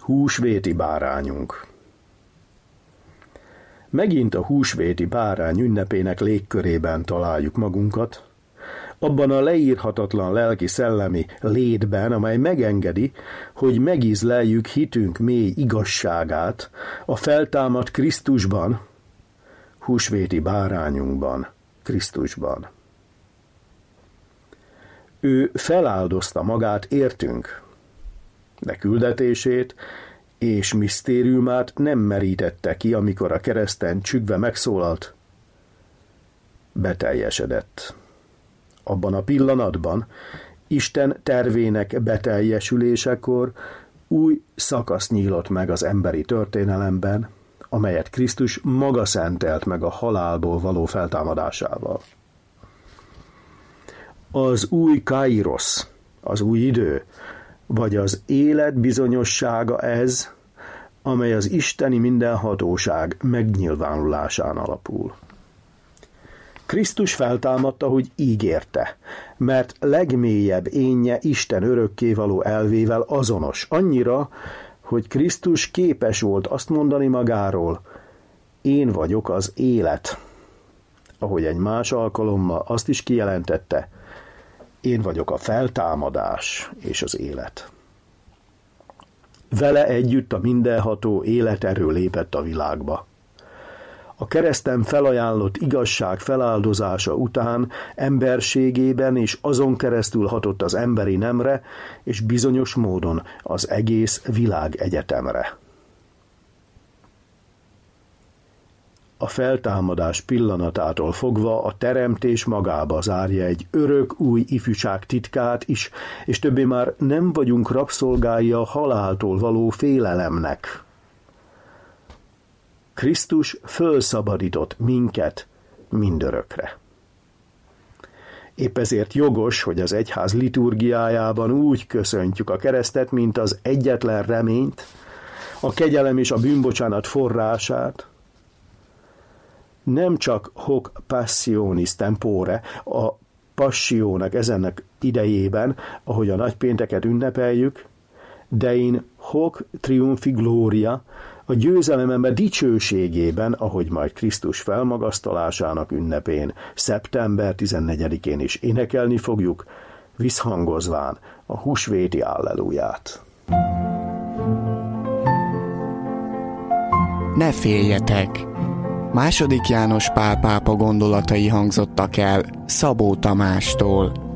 Húsvéti bárányunk. Megint a húsvéti bárány ünnepének légkörében találjuk magunkat, abban a leírhatatlan lelki-szellemi létben, amely megengedi, hogy megízleljük hitünk mély igazságát a feltámadt Krisztusban, húsvéti bárányunkban, Krisztusban. Ő feláldozta magát értünk, de küldetését és misztériumát nem merítette ki, amikor a kereszten csüggve megszólalt. Beteljesedett. Abban a pillanatban, Isten tervének beteljesülésekor új szakasz nyílott meg az emberi történelemben, amelyet Krisztus maga szentelt meg a halálból való feltámadásával. Az új kairosz, az új idő, vagy az élet bizonyossága ez, amely az isteni mindenhatóság megnyilvánulásán alapul. Krisztus feltámadta, hogy ígérte, mert legmélyebb énje Isten örökkévaló elvével azonos, annyira, hogy Krisztus képes volt azt mondani magáról, én vagyok az élet. Ahogy egy más alkalommal azt is kijelentette, én vagyok a feltámadás és az élet. Vele együtt a mindenható életerő lépett a világba. A kereszten felajánlott igazság feláldozása után emberségében és azon keresztül hatott az emberi nemre, és bizonyos módon az egész világegyetemre. A feltámadás pillanatától fogva a teremtés magába zárja egy örök új ifjúság titkát is, és többé már nem vagyunk rabszolgái a haláltól való félelemnek. Krisztus fölszabadított minket mindörökre. Épp ezért jogos, hogy az egyház liturgiájában úgy köszöntjük a keresztet, mint az egyetlen reményt, a kegyelem és a bűnbocsánat forrását, nem csak hoc passionis tempore, a passiónak ezennek idejében, ahogy a nagypénteket ünnepeljük, de in hoc triumphi gloria, a győzelemembe dicsőségében, ahogy majd Krisztus felmagasztalásának ünnepén, szeptember 14-én is énekelni fogjuk, visszhangozván a húsvéti alleluját. Ne féljetek! II. János Pál pápa gondolatai hangzottak el Szabó Tamástól.